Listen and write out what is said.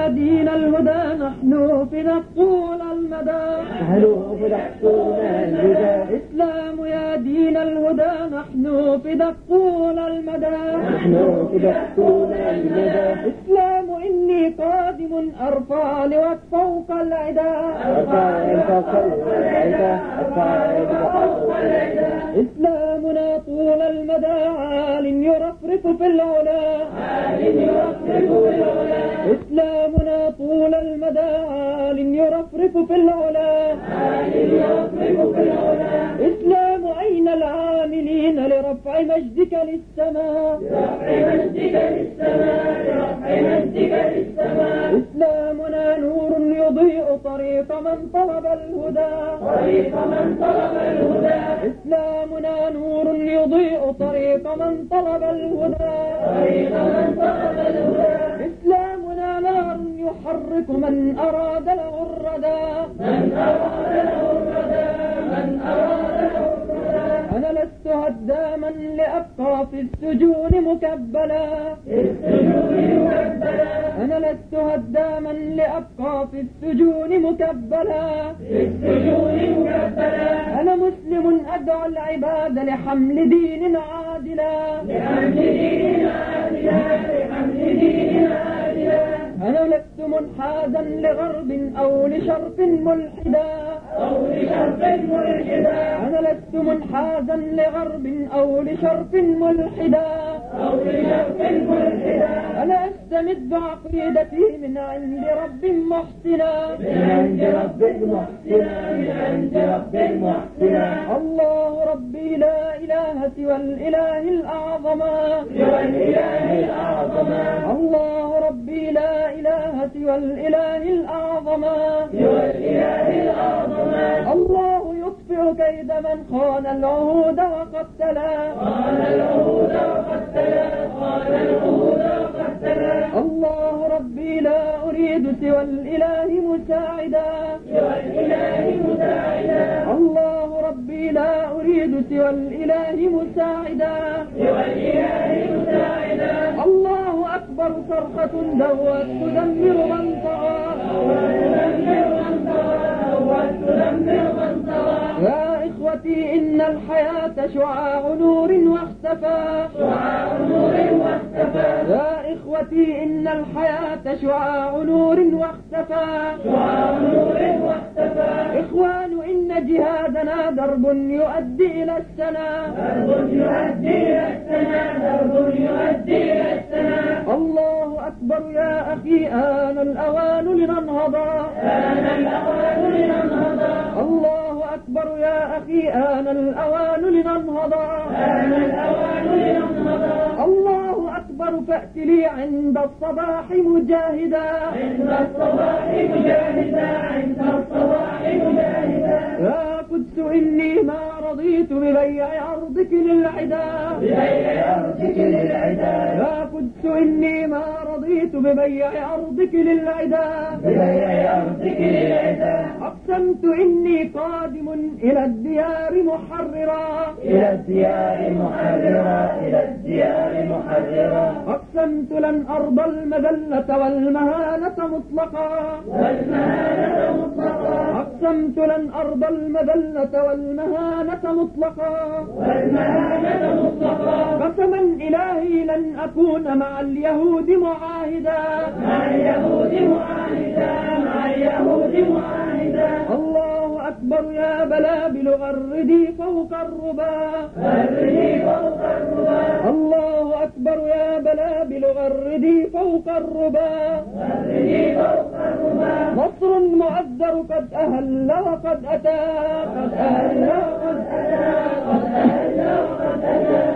يا دين الهدى نحن فداك طول المدى إسلام يا دين الهدى نحن فداك طول المدى إسلام إني قادم أرفع لواك فوق العدا إسلامنا طول المدى عال يرفرف في العلا إسلامنا طول المدى عال يرفرف في العلا إسلام أين العاملين لرفع مجدك للسماء إسلامنا نور يضيء طريق من طلب الهدى إسلامنا نور يضيء طريق من طلب الهدى إسلامنا نار يحرك من أراد له الردى أنا لست هداما لأبقى في السجون مكبلا أنا لست هداما لأبقى في السجون مكبلا أنا مسلم أدعو العباد لحمل دين عادلا أنا لست منحازا لغرب أو لشرق ملحدا أنا لست منحازا لغرب أو لشرق ملحدا أنا أستمد عقيدتي من عند رب محسنا الله ربي لا إله سوى الإله الأعظم الله ربي لا إله سوى الإله الأعظم الله يطفئ كيد من خان العهود وقتلا الله ربي لا أريد سوى الإله مساعدا الله ربي لا أريد سوى الإله مساعدا الله أكبر صرخة دوت تدمر من طغى يا إخوتي إن الحياة شعاع نور واختفى يا إخوتي إن الحياة شعاع نور واختفى إخوان إن جهادنا درب يؤدي إلى السنا الله أكبر يا أخي آن الأوان لننهضا الله أكبر يا أخي آن الأوان لننهضا الله أكبر فأت لي عند الصباح مجاهدا يا قدس إني ما رضيت ببيع أرضك للعدا يا قدس إني ما رضيت ببيع أرضك للعدا أقسمت إني قادم إلى الديار محررا أقسمت لن أرضى المذلة والمهانة مطلقا أقسمت لن أرضى المذلة والمهانة مطلقا قسما إلهي لن أكون مع اليهود معاهدا الله أكبر يا بلابل غردي فوق الربا الله أكبر يا بلابل غردي فوق الربا نصر مؤذر قد أهل وقد أتى